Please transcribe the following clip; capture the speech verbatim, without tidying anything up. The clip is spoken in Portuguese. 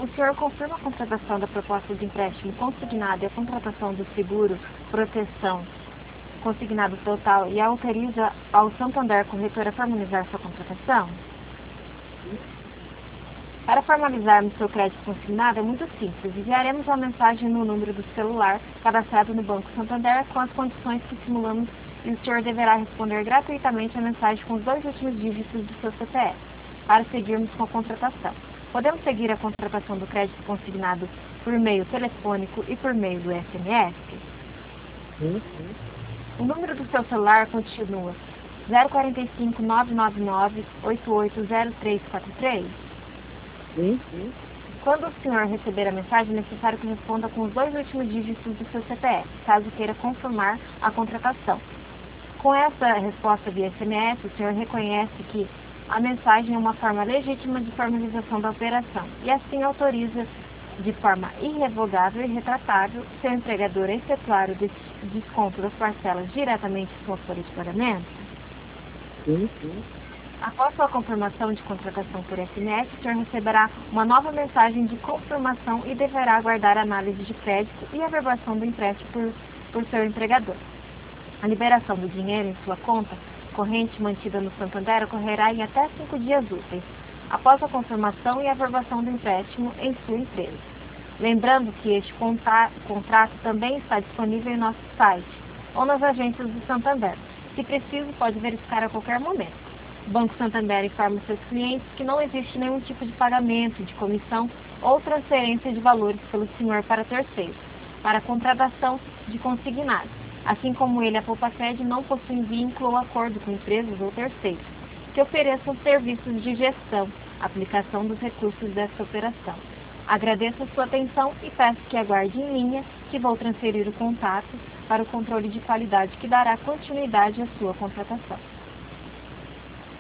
O senhor confirma a contratação da proposta de empréstimo consignado e a contratação do seguro proteção consignado total e autoriza ao Santander Corretora a formalizar sua contratação? Para formalizarmos seu crédito consignado é muito simples. Enviaremos uma mensagem no número do celular cadastrado no Banco Santander com as condições que simulamos e o senhor deverá responder gratuitamente a mensagem com os dois últimos dígitos do seu C P F para seguirmos com a contratação. Podemos seguir a contratação do crédito consignado por meio telefônico e por meio do S M S? Sim. O número do seu celular continua zero quatro cinco, nove nove nove, oito oito zero três quatro três? Sim. Quando o senhor receber a mensagem, é necessário que responda com os dois últimos dígitos do seu C P F, caso queira confirmar a contratação. Com essa resposta via S M S, o senhor reconhece que a mensagem é uma forma legítima de formalização da operação e assim autoriza de forma irrevogável e retratável seu empregador a efetuar o des desconto das parcelas diretamente em sua folha de pagamento? Sim, sim. Após sua confirmação de contratação por S M S, o senhor receberá uma nova mensagem de confirmação e deverá aguardar a análise de crédito e a averbação do empréstimo por, por seu empregador. A liberação do dinheiro em sua conta corrente mantida no Santander ocorrerá em até cinco dias úteis, após a confirmação e a averbação do empréstimo em sua empresa. Lembrando que este contrato também está disponível em nosso site ou nas agências do Santander. Se preciso, pode verificar a qualquer momento. O Banco Santander informa seus clientes que não existe nenhum tipo de pagamento, de comissão ou transferência de valores pelo senhor para terceiros, para a contratação de consignados, assim como ele, a Poupa-Sede, não possui vínculo ou acordo com empresas ou terceiros que ofereçam serviços de gestão, aplicação dos recursos desta operação. Agradeço a sua atenção e peço que aguarde em linha que vou transferir o contato para o controle de qualidade que dará continuidade à sua contratação.